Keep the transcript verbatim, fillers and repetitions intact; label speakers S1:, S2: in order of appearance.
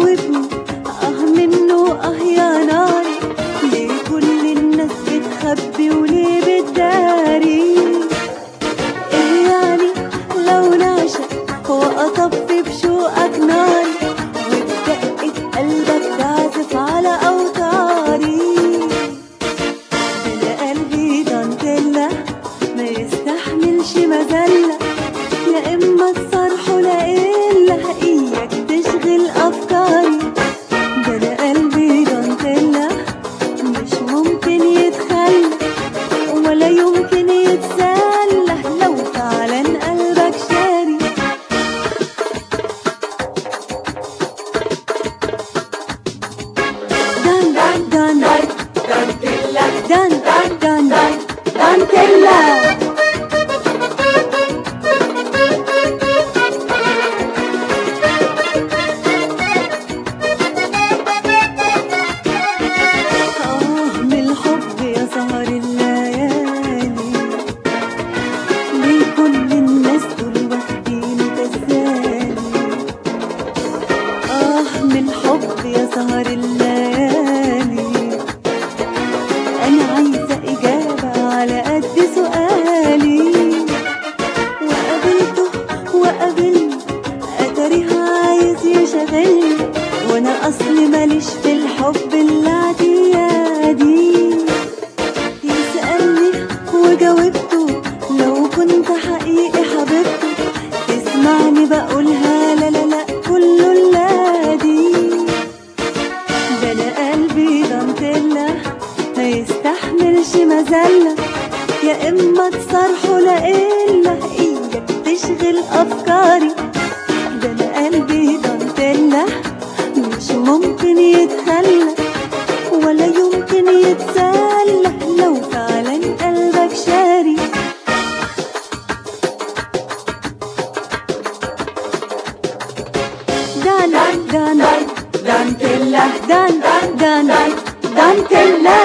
S1: جاوبني اه منه اه يا ناري، ليه كل الناس بتخبي وليه بتداري؟ ايه يعني لو نعشق واطفي بشوقك ناري، وبدقة قلبك تعزف على اوتاري؟ انا قلبي دانتيلا ما يستحملش مذلة، يا اما تصرحه لإلا اياك تشغل افكاري. ده انا قلبي دانتيلا مش ممكن يتخلى ولا يمكن يتسلى لو فعلا قلبك شاري. دان دان دان دانتيلا دان دان دان دانتيلا. من حب يا سهر الليالي أنا عايزة إجابة على قد سؤالي، وقابلته وقابلني أتاريه عايز يشغلني، وأنا أصلي ماليش في الحب الاعتيادي. يسألني وجاوبته لو كنت حقيقي حبيبته، تسمعني بقولها لا لا لا كله اللادي. ده انا قلبي دانتيلا ما يستحملش مذلة، يا اما تصرحه لإلا اياك تشغل افكاري. ده انا قلبي دانتيلا مش ممكن يتخلى ولا يمكن يتسلى لو فعلا قلبك شاري. دان دان دانتيلا دان دان دانتيلا.